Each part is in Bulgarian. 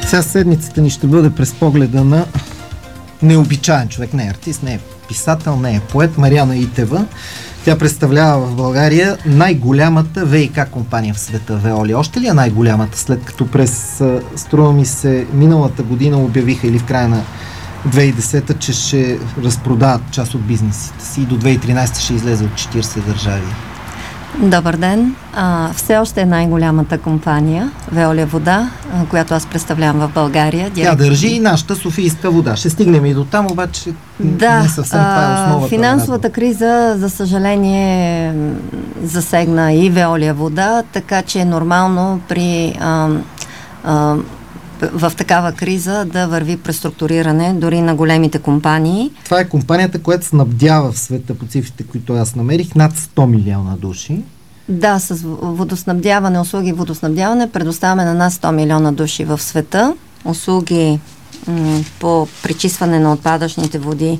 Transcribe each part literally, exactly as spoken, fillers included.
Сега седмицата ни ще бъде през погледа на необичаен човек, не е артист, не е писател, не е поет, Мариана Итева. Тя представлява в България най-голямата ВиК компания в света, Veolia. Още ли е най-голямата, след като през, струва ми се, миналата година обявиха или в края на две хиляди и десета, че ще разпродават част от бизнесите си и до две хиляди и тринадесета ще излезе от четиридесет държави. Добър ден! А, все още е най-голямата компания Veolia вода, а, която аз представлявам в България. Тя държи и нашата Софийска вода. Ще стигнем и до там, обаче да, не съвсем това е основата. Финансовата криза, за съжаление, засегна и Veolia вода, така че е нормално при а, а, в такава криза да върви преструктуриране дори на големите компании. Това е компанията, която снабдява в света, по цифрите, които аз намерих, над сто милиона души. Да, с водоснабдяване, услуги водоснабдяване предоставяме на над сто милиона души в света. Услуги м- по пречистване на отпадъчните води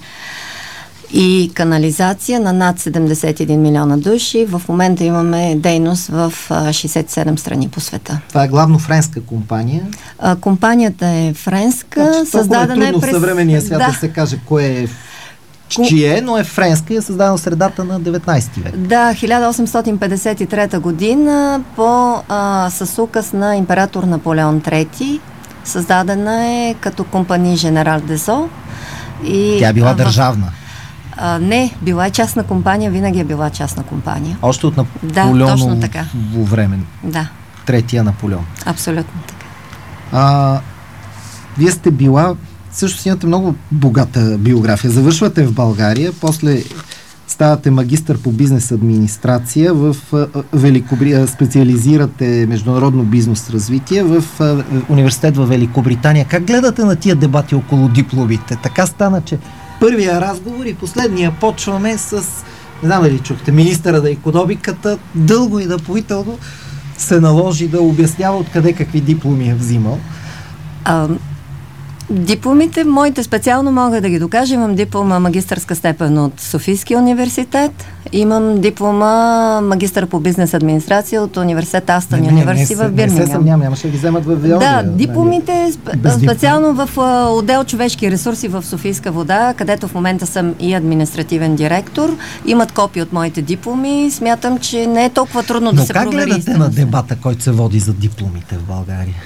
и канализация на над седемдесет и един милиона души. В момента имаме дейност в шейсет и седем страни по света. Това е главно френска компания. А, компанията е френска. Значи, създадена е трудно през... в съвременния свят да. да се каже кое е чие, но е френска и е създадена в средата на деветнадесети век. Да, хиляда осемстотин петдесет и трета година по, а, с указ на император Наполеон трети. Създадена е като компания General Deso. И, Тя е била а, държавна. А, не, била е частна компания, винаги е била частна компания. Още от Наполеоново да, време. Да. Третия Наполеон. Абсолютно така. А, вие сте била, също имате много богата биография. Завършвате в България, после ставате магистър по бизнес администрация в Великобритания, специализирате международно бизнес развитие в университет в Великобритания. Как гледате на тия дебати около дипломите? Така стана, че първия разговор и последния почваме с, не знам дали чухте, министъра на икономиката дълго и напоително се наложи да обяснява откъде какви дипломи е взимал. А, дипломите, моите специално мога да ги докажа. Имам диплома магистърска степен от Софийския университет. Имам диплома магистър по бизнес администрация от университет Астън Юниверсити в Бирмингам. Не се съмнявам, нямаше да ги вземат в Veolia. Да, дипломите специално в отдел човешки ресурси в Софийска вода, където в момента съм и административен директор. Имат копии от моите дипломи. Смятам, че не е толкова трудно Но да се провери. Но как гледате на дебата, който се води за дипломите в България?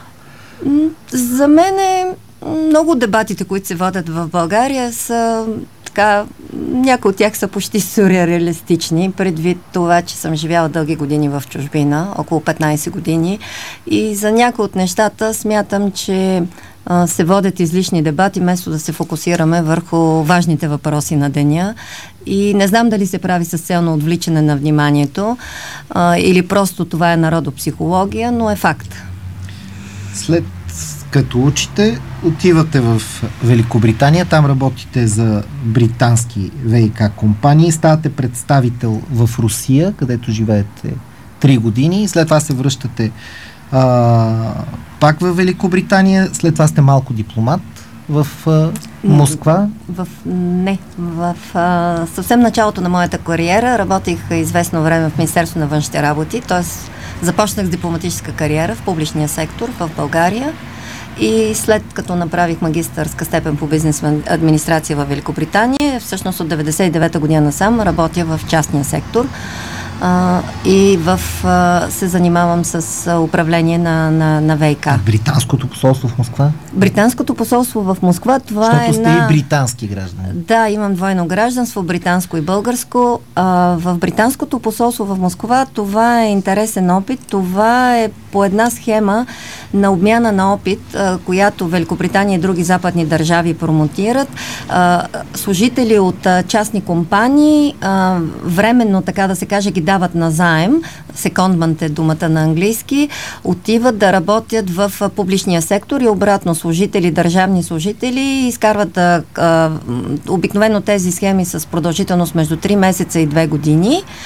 За мен е много дебатите, които се водят в България, са така, някои от тях са почти сюрреалистични, предвид това, че съм живяла дълги години в чужбина, около петнадесет години, и за някои от нещата смятам, че а, се водят излишни дебати, вместо да се фокусираме върху важните въпроси на деня. И не знам дали се прави с цел на отвличане на вниманието а, или просто това е народопсихология, но е факт. След като учите, отивате в Великобритания, там работите за британски ВиК компании, ставате представител в Русия, където живеете три години, след това се връщате а, пак в Великобритания, след това сте малко дипломат в а, Москва. В, не, в а, съвсем началото на моята кариера работих известно време в Министерство на външните работи, т.е. започнах с дипломатическа кариера в публичния сектор в България. И след като направих магистърска степен по бизнес администрация в Великобритания, всъщност от деветдесет и девета година насам работя в частния сектор а, и в, а, се занимавам с а, управление на, на, на ВиК. А британското посолство в Москва? Британското посолство в Москва, това Защото е сте на... и британски граждани. Да, имам двойно гражданство, британско и българско. А, в британското посолство в Москва това е интересен опит. Това е по една схема на обмяна на опит, а, която Великобритания и други западни държави промотират. А, служители от а, частни компании а, временно, така да се каже, ги дават на заем, секондмент е думата на английски, отиват да работят в а, публичния сектор и обратно служители, държавни служители изкарват а, а, обикновено тези схеми с продължителност между три месеца и две години.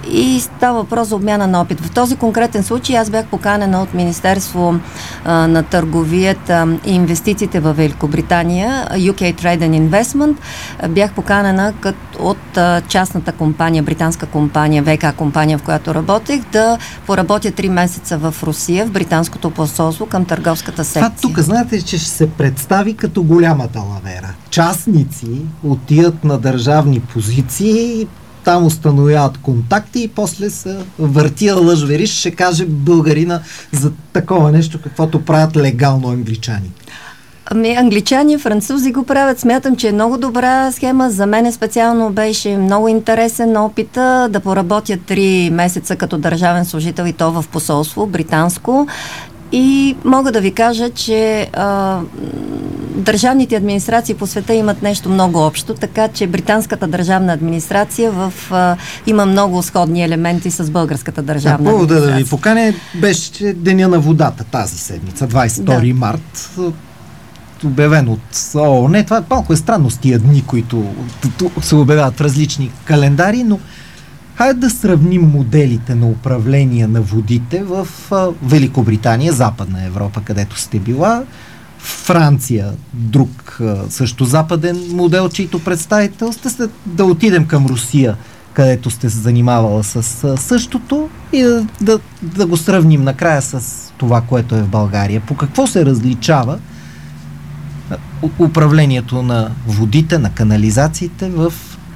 и става въпрос за обмяна на опит. В този конкретен случай аз бях поканена от Министерство а, на търговията и инвестициите в Великобритания, Ю Кей Trade and Investment. Бях поканена кът, от а, частната компания, британска компания, ВК компания, в която работех, да поработя три месеца в Русия, в британското посолство към търговската секция. Това тук знаете, че ще се представи като голяма далавера. Частници отиват на държавни позиции, там установяват контакти и после са въртия лъжвериш, ще каже българина за такова нещо, каквото правят легално англичани. Ами, англичани, французи го правят. Смятам, че е много добра схема. За мен специално беше много интересен опита да поработя три месеца като държавен служител и то в посолство, британско. И мога да ви кажа, че а, държавните администрации по света имат нещо много общо, така че британската държавна администрация в, а, има много сходни елементи с българската държавна да, администрация. Повода да ви поканя беше Деня на водата тази седмица, двадесет и втори да. март, обявен от ООН. Това малко е странно с тия дни, които се обявяват в различни календари, но хайде да сравним моделите на управление на водите в а, Великобритания, Западна Европа, където сте била, Франция, друг а, също западен модел, чийто представител сте, след да отидем към Русия, където сте се занимавала с а, същото и да, да, да го сравним накрая с това, което е в България. По какво се различава а, управлението на водите, на канализациите в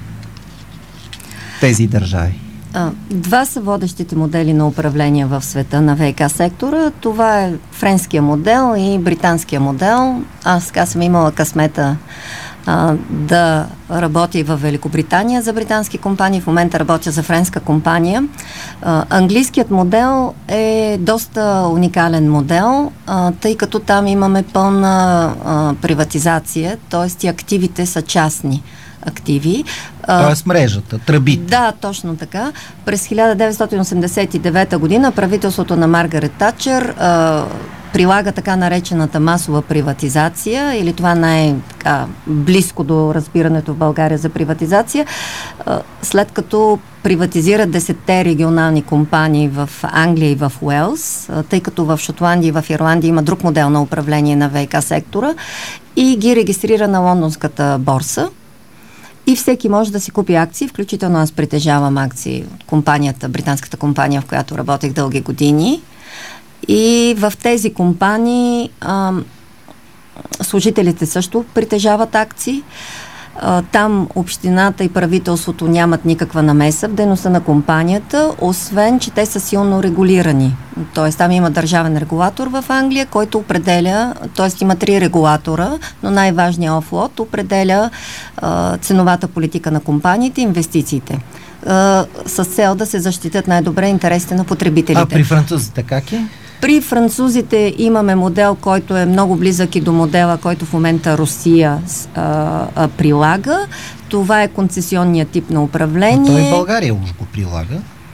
тези държави? Два са водещите модели на управление в света на ВиК сектора. Това е френския модел и британския модел. Аз сега съм имала късмета а, да работя и в Великобритания за британски компании. В момента работя за френска компания. А, английският модел е доста уникален модел, а, тъй като там имаме пълна а, приватизация, т.е. активите са частни активи. Тоест мрежата, тръбите. Да, точно така. През хиляда деветстотин осемдесет и девета година правителството на Маргарет Тачър а, прилага така наречената масова приватизация, или това най-близко до разбирането в България за приватизация, а, след като приватизира десетте регионални компании в Англия и в Уелс, а, тъй като в Шотландия и в Ирландия има друг модел на управление на ВиК сектора, и ги регистрира на лондонската борса. И всеки може да си купи акции, включително аз притежавам акции от компанията, британската компания, в която работех дълги години. И в тези компании а, служителите също притежават акции. А, там общината и правителството нямат никаква намеса в дейността на компанията, освен че те са силно регулирани. Тоест там има държавен регулатор в Англия, който определя, т.е. има три регулатора, но най-важният Ofwat определя а, ценовата политика на компаниите и инвестициите, а, с цел да се защитят най-добре интересите на потребителите. А при французите как е? При французите имаме модел, който е много близък и до модела, който в момента Русия а, а, прилага. Това е концесионният тип на управление. А той в България уж го прилага.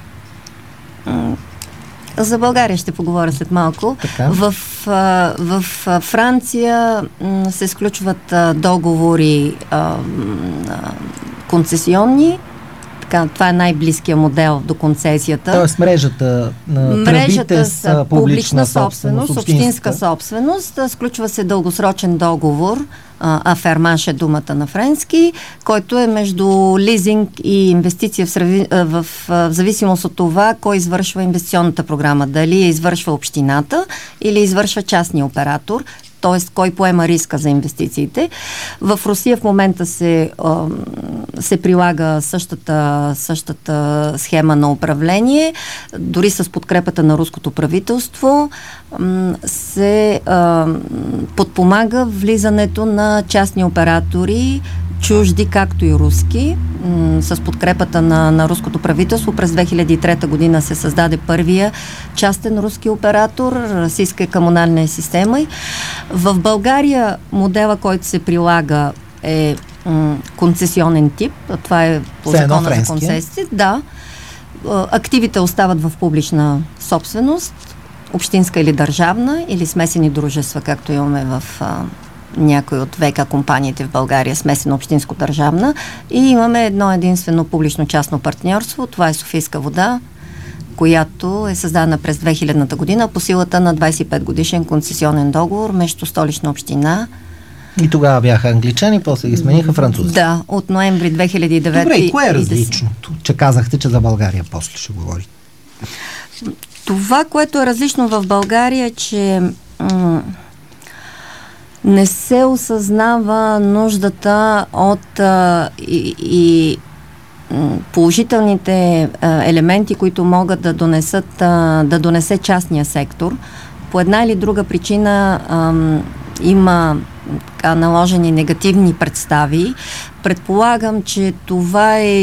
За България ще поговоря след малко. Така. В, а, в Франция м, се сключват а, договори а, а, концесионни. Така, това е най-близкия модел до концесията. Тоест мрежата на тръбите са публична собственост, общинска собственост. Сключва се дългосрочен договор, афермаш е думата на френски, който е между лизинг и инвестиция в, в, в, в зависимост от това, кой извършва инвестиционната програма. Дали я извършва общината или извършва частния оператор, т.е. кой поема риска за инвестициите. В Русия в момента се, се прилага същата, същата схема на управление, дори с подкрепата на руското правителство се подпомага влизането на частни оператори, чужди, както и руски, м- с подкрепата на, на руското правителство. През две хиляди и трета година се създаде първия частен руски оператор, Российска комунална система. В България модела, който се прилага, е м- концесионен тип. Това е по Все закона за концесии. Да. Активите остават в публична собственост, общинска или държавна, или смесени дружества, както имаме в някои от ВиК компаниите в България, смесено общинско-държавна, и имаме едно единствено публично-частно партньорство. Това е Софийска вода, която е създадена през две хилядната година по силата на двадесет и пет годишен концесионен договор между Столична община. И тогава бяха англичани, после ги смениха французи. Да, от ноември две хиляди и девета. Добре, и кое е различното? Че казахте, че за България после ще говори. Това, което е различно в България, е, че м- не се осъзнава нуждата от а, и, и положителните а, елементи, които могат да донесат, а, да донесе частния сектор. По една или друга причина а, има така наложени негативни представи. Предполагам, че това е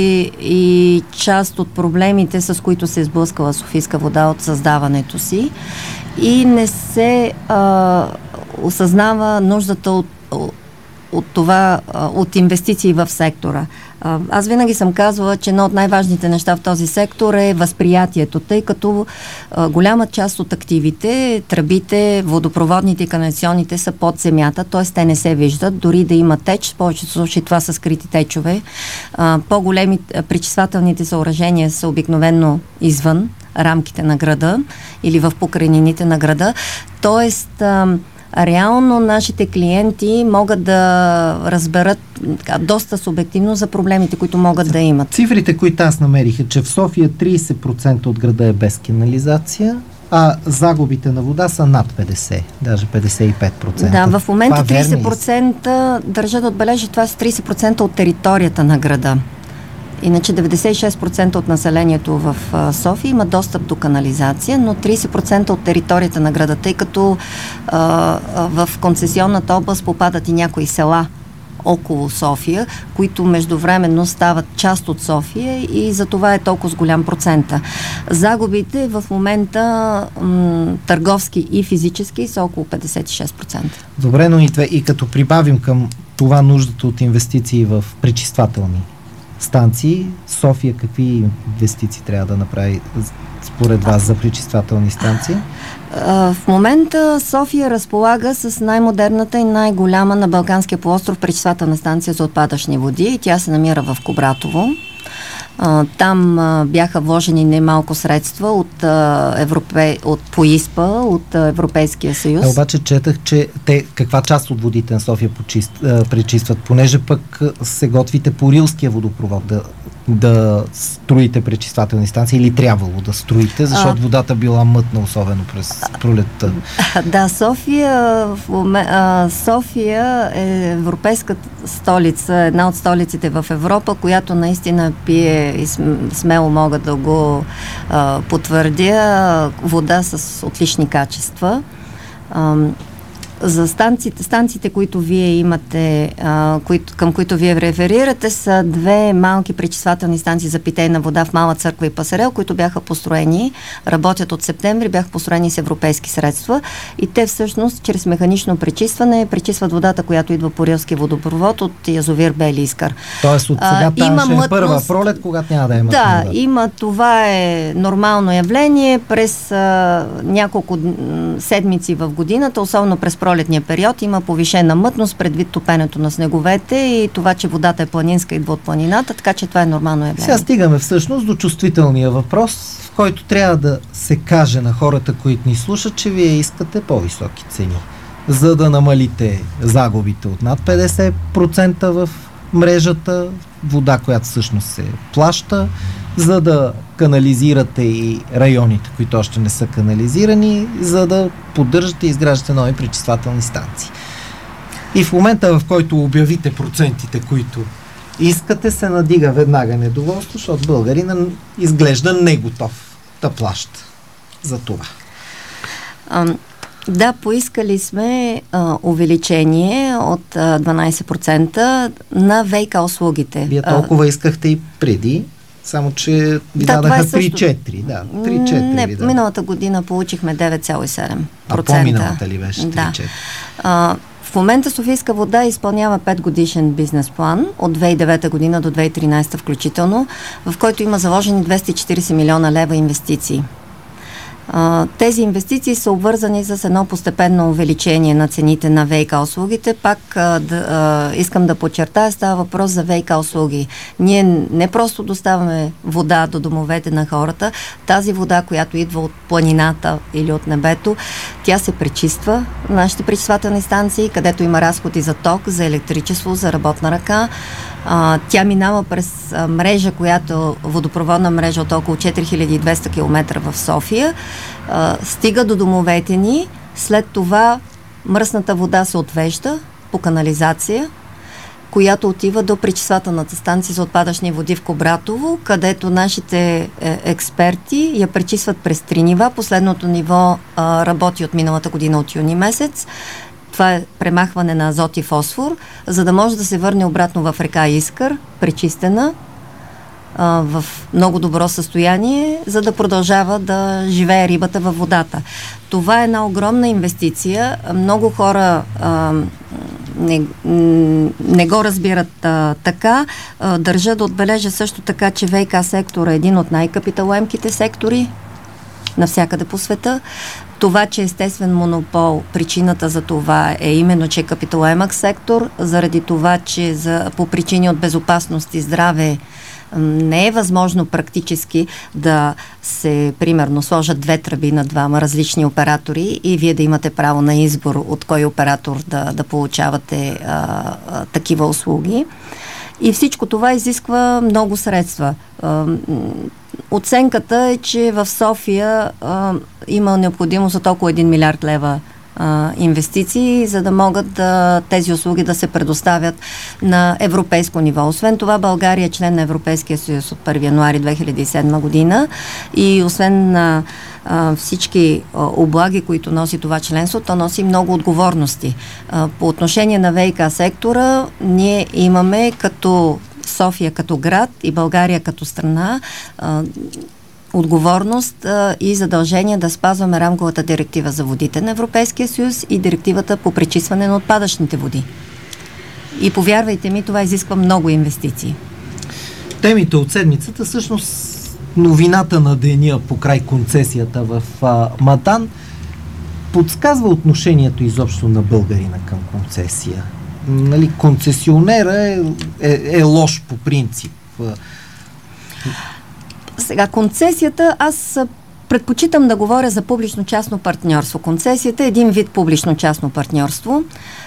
и част от проблемите, с които се е сблъскала Софийска вода от създаването си, и не се а, осъзнава нуждата от, от това, от инвестиции в сектора. Аз винаги съм казвала, че едно от най-важните неща в този сектор е възприятието, тъй като а, голяма част от активите, тръбите, водопроводните и канализационните са под земята, т.е. те не се виждат, дори да има теч, в повечето случаи това са скрити течове. А, по-големи пречиствателните съоръжения са обикновено извън рамките на града или в покрайнините на града, т.е. реално нашите клиенти могат да разберат така, доста субективно за проблемите, които могат да имат. Цифрите, които аз намерих, е, че в София тридесет процента от града е без канализация, а загубите на вода са над петдесет, даже петдесет и пет процента. Да, в момента тридесет процента, държа да отбележа, това са тридесет процента от територията на града. Иначе деветдесет и шест процента от населението в София има достъп до канализация, но тридесет процента от територията на града, тъй като а, в концесионната област попадат и някои села около София, които междувременно стават част от София, и за това е толкова с голям процента. Загубите в момента м, търговски и физически са около петдесет и шест процента. Добре, но и, това, и като прибавим към това нуждата от инвестиции в пречиствателни станции, София какви инвестиции трябва да направи според вас за пречиствателни станции? В момента София разполага с най-модерната и най-голяма на Балканския полуостров пречиствателна станция за отпадъчни води, и тя се намира в Кубратово. Там бяха вложени немалко средства от, Европе... от ПОИСПА, от Европейския съюз. А, обаче четах, че те каква част от водите на София почист, пречистват, понеже пък се готвите по Рилския водопровод да, да строите пречиствателни станции, или трябвало да строите, защото а... водата била мътна, особено през пролетта. Да, София, София е европейската столица, една от столиците в Европа, която наистина пие, и смело мога да го а, потвърдя, вода с отлични качества. А, за станциите, станциите, които вие имате, а, които, към които вие реферирате, са две малки пречиствателни станции за питейна вода в Мала Църква и Пасарел, които бяха построени, работят от септември, бяха построени с европейски средства, и те всъщност чрез механично пречистване пречистват водата, която идва по Рилския водопровод от язовир Бели Искър. Тоест от сега там ще е първа пролет, когато няма да има. Да, вода. Има, това е нормално явление през а, няколко седмици в годината, особено през пролетния период, има повишена мътност предвид топенето на снеговете и това, че водата е планинска, идва от планината, така че това е нормално явление. Сега стигаме всъщност до чувствителния въпрос, в който трябва да се каже на хората, които ни слушат, че вие искате по-високи цени, за да намалите загубите от над петдесет процента в мрежата, вода, която всъщност се плаща, за да канализирате и районите, които още не са канализирани, за да поддържате и изграждате нови пречиствателни станции. И в момента, в който обявите процентите, които искате, се надига веднага недоволство, защото българина изглежда не готов да плаща за това. Um... Да, поискали сме а, увеличение от а, дванадесет процента на ВиК услугите. Вие толкова а, искахте и преди, само че ви да, дадаха три четири. Да, три четири. Не, да. Миналата година получихме девет цяло и седем процента. А по-миналата ли беше три четири? Да. В момента Софийска вода изпълнява пет годишен бизнес план от две хиляди и девета година до две хиляди и тринадесета включително, в който има заложени двеста и четиридесет милиона лева инвестиции. А, тези инвестиции са обвързани с едно постепенно увеличение на цените на ВиК услугите. Пак а, да, а, искам да подчертая, става въпрос за ВиК услуги. Ние не просто доставяме вода до домовете на хората, тази вода, която идва от планината или от небето, тя се пречиства в нашите пречиствателни станции, където има разходи за ток, за електричество, за работна ръка. А, тя минава през а, мрежа, която водопроводна мрежа от около четири хиляди и двеста километра в София, а, стига до домовете ни, след това мръсната вода се отвежда по канализация, която отива до пречиствателната станция за отпадъчни води в Кубратово, където нашите е, експерти я пречистват през три нива. Последното ниво а, работи от миналата година, от юни месец. Това е премахване на азот и фосфор, за да може да се върне обратно в река Искър, пречистена, а, в много добро състояние, за да продължава да живее рибата във водата. Това е една огромна инвестиция. Много хора а, не, не го разбират а, така. А, държа да отбележа също така, че ВиК сектор е един от най-капиталоемките сектори навсякъде по света. Това, че естествен монопол, причината за това е именно, че е капиталоемък сектор, заради това, че за, по причини от безопасност и здраве не е възможно практически да се, примерно, сложат две тръби на двама различни оператори и вие да имате право на избор от кой оператор да, да получавате а, а, такива услуги. И всичко това изисква много средства. Оценката е, че в София а, има необходимост от около един милиард лева а, инвестиции, за да могат да, тези услуги да се предоставят на европейско ниво. Освен това, България е член на Европейския съюз от първи януари две хиляди и седма година и освен на а, всички а, облаги, които носи това членство, то носи много отговорности. А, по отношение на ВиК сектора, ние имаме като София като град и България като страна а, отговорност а, и задължение да спазваме рамковата директива за водите на Европейския съюз и директивата по пречистване на отпадъчните води. И повярвайте ми, това изисква много инвестиции. Темите от седмицата, всъщност новината на деня покрай концесията в а, Мадан, подсказва отношението изобщо на българина към концесия. Нали, концесионера е, е, е лош по принцип. Сега, концесията, аз предпочитам да говоря за публично-частно партньорство. Концесията е един вид публично-частно партньорство.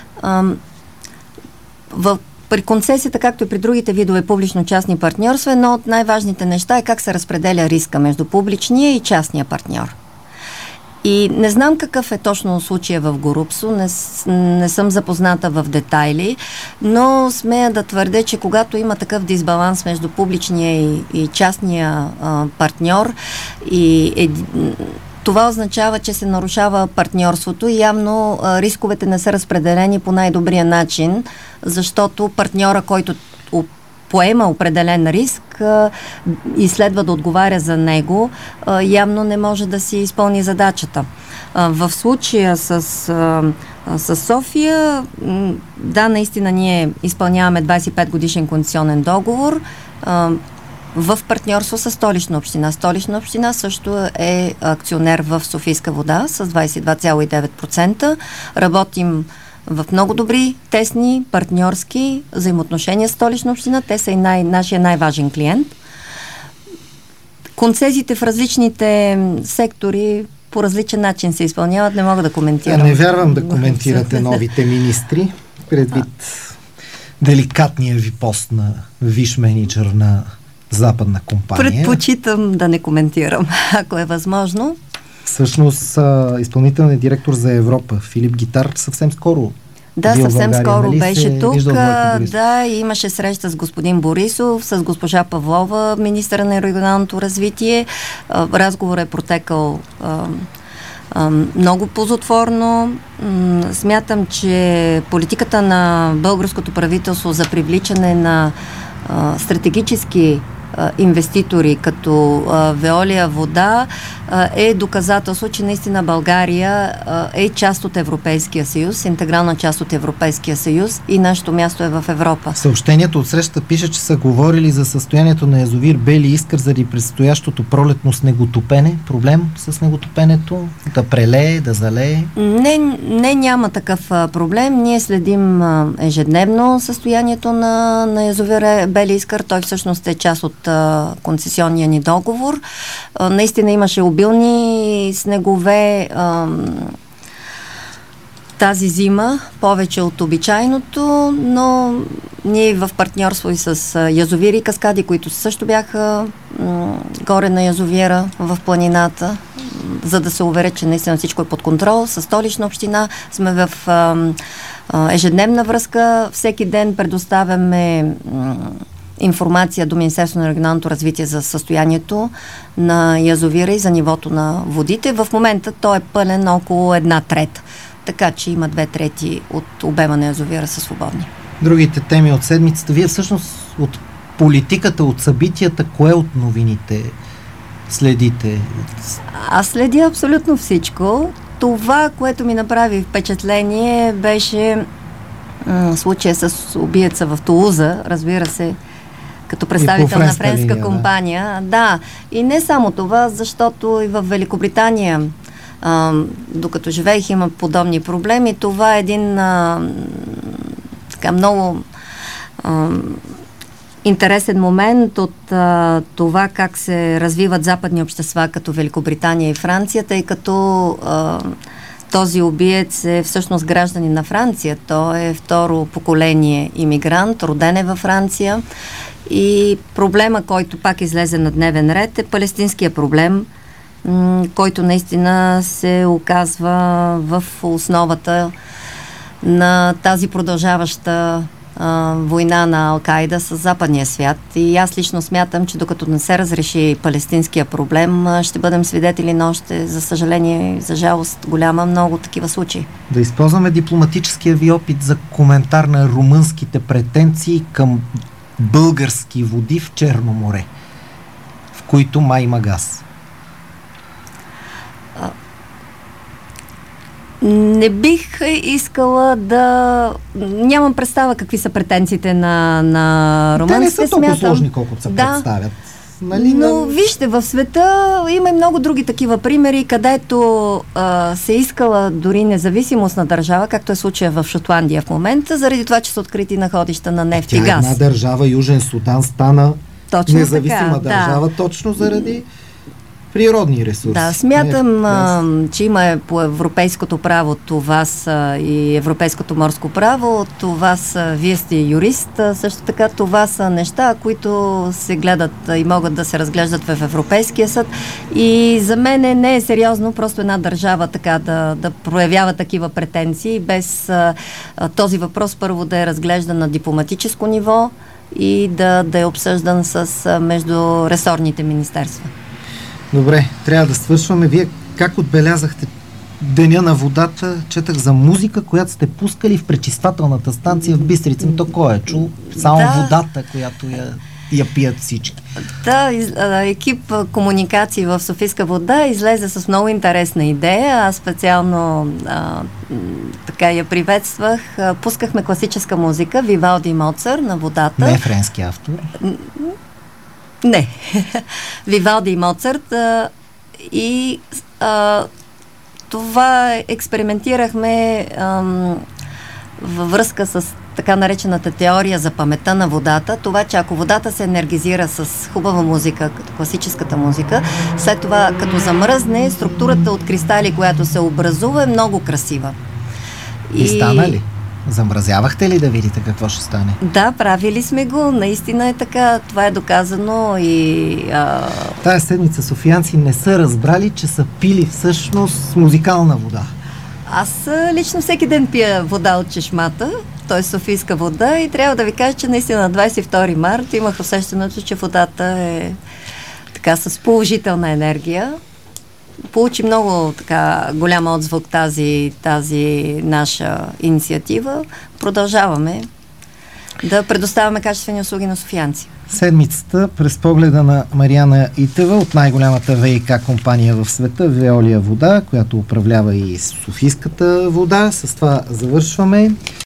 В, при концесията, както и при другите видове публично-частни партньорства, едно от най-важните неща е как се разпределя риска между публичния и частния партньор. И не знам какъв е точно случая в Горубсо, не, не съм запозната в детайли, но смея да твърдя, че когато има такъв дисбаланс между публичния и, и частния а, партньор, и е, това означава, че се нарушава партньорството и явно а, рисковете не са разпределени по най-добрия начин, защото партньора, който поема определен риск а, и следва да отговаря за него, а, явно не може да си изпълни задачата. А, в случая с, а, с София, м, да, наистина ние изпълняваме двадесет и пет годишен концесионен договор а, в партньорство с Столична община. Столична община също е акционер в Софийска вода с двадесет и два цяло и девет процента. Работим в много добри, тесни, партньорски взаимоотношения с Столична община. Те са и най- нашия най-важен клиент. Концесиите в различните сектори по различен начин се изпълняват. Не мога да коментирам. Не вярвам да коментирате новите министри, предвид деликатния ви пост на виш менеджер на западна компания. Предпочитам да не коментирам, ако е възможно. Всъщност, изпълнителният директор за Европа, Филип Гитар, съвсем скоро Да, съвсем България, скоро нали беше тук. Да, да, и имаше среща с господин Борисов, с госпожа Павлова, министъра на регионалното развитие. Разговор е протекал а, а, много ползотворно. М- смятам, че политиката на българското правителство за привличане на а, стратегически а, инвеститори, като а, Veolia вода, а, е доказателство, че наистина България а, е част от Европейския съюз, интегрална част от Европейския съюз и нашето място е в Европа. Съобщението от срещата пише, че са говорили за състоянието на язовир Бели Искър заради предстоящото пролетно снеготопене. Проблем с снеготопенето? Да прелее, да залее? Не, не няма такъв а, проблем. Ние следим а, ежедневно състоянието на, на язовира Бели Искър. Той всъщност е част от а, концесионния ни договор. А, наистина имаше обилни снегове а, тази зима, повече от обичайното, но ние в партньорство и с язовири и каскади, които също бяха м- горе на язовира в планината, за да се уверя, че наистина всичко е под контрол. С Столична община сме в а, а, ежедневна връзка. Всеки ден предоставяме м- информация до Министерството на регионалното развитие за състоянието на язовира и за нивото на водите. В момента той е пълен около една трета. Така че има две трети от обема на язовира са свободни. Другите теми от седмицата. Вие всъщност от политиката, от събитията, кое от новините следите? Аз следя абсолютно всичко. Това, което ми направи впечатление, беше м- случая с убиеца в Тулуза, разбира се, като представител на френска линия, компания. Да. да, и не само това, защото и в Великобритания, а, докато живеех, има подобни проблеми. Това е един а, така много а, интересен момент от а, това как се развиват западни общества като Великобритания и Франция, тъй като а, този убиец е всъщност гражданин на Франция. Той е второ поколение имигрант, роден е във Франция. И проблема, който пак излезе на дневен ред, е палестинския проблем, м- който наистина се оказва в основата на тази продължаваща а, война на Ал-Кайда с западния свят. И аз лично смятам, че докато не се разреши палестинския проблем, а, ще бъдем свидетели на още, за съжаление, за жалост, голяма много такива случаи. Да използваме дипломатическия ви опит за коментар на румънските претенции към български води в Черно море, в които май има газ. А, не бих искала да... Нямам представа какви са претенциите на, на румънците. Те не са толкова сложни, колкото се да. представят. Нали, Но на... вижте, в света има и много други такива примери, където а, се искала дори независимост на държава, както е случая в Шотландия в момента, заради това, че са открити находища на нефт и газ. Една държава, Южен Судан, стана точно независима така, държава, да. точно заради природни ресурси. Да, смятам, а, че има по европейското право, това са и европейското морско право, това са, вие сте юрист, също така това са неща, които се гледат и могат да се разглеждат в Европейския съд. И за мен не е сериозно просто една държава така да, да проявява такива претенции, без а, този въпрос първо да е разглеждан на дипломатическо ниво и да, да е обсъждан с а, между ресорните министерства. Добре, трябва да свършваме. Вие как отбелязахте Деня на водата? Четах за музика, която сте пускали в пречиствателната станция в Бистрица. То кой е чул? Само да. Водата, която я, я пият всички. Да, екип комуникации в Софийска вода излезе с много интересна идея. Аз специално а, така я приветствах. Пускахме класическа музика, Вивалди и Моцарт на водата. Не е френски автор. Не. Вивалди и Моцарт. А, и а, това експериментирахме а, във връзка с така наречената теория за паметта на водата. Това, че ако водата се енергизира с хубава музика, като класическата музика, след това като замръзне, структурата от кристали, която се образува, е много красива. И, и стана ли? Замразявахте ли да видите какво ще стане? Да, правили сме го. Наистина е така. Това е доказано и... А... Тая седмица софиянци не са разбрали, че са пили всъщност музикална вода. Аз лично всеки ден пия вода от чешмата, т.е. софийска вода, и трябва да ви кажа, че наистина на двадесет и втори март имах усещането, че водата е така с положителна енергия. Получи много така голям отзвук тази, тази наша инициатива. Продължаваме. да предоставяме качествени услуги на софиянци. Седмицата през погледа на Мариана Итева от най-голямата ВиК компания в света, Veolia вода, която управлява и Софийската вода. С това завършваме.